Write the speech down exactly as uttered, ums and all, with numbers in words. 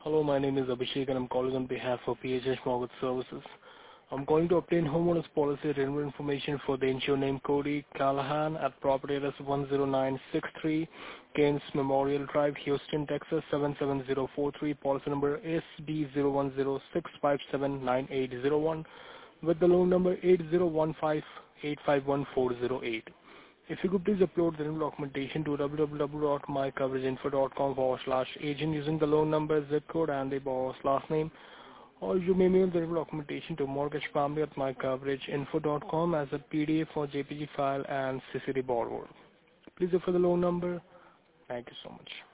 Hello, my name is Abhishek and I'm calling on behalf of P H S Mortgage Services. I'm calling to obtain homeowners policy renewal information for the insured name Cody Callahan at property address one zero nine six three Keynes Memorial Drive, Houston, Texas seven seven zero four three. Policy number S B zero one zero six five seven nine eight zero one with the loan number eight zero one five eight five one four zero eight. If you could please upload the renewal documentation to w w w dot my coverage info dot com forward slash agent using the loan number, zip code, and the borrower's last name. Or you may mail the renewal documentation to mortgage family at my coverage info dot com as a P D F or J P G file and C C the borrower. Please refer the loan number. Thank you so much.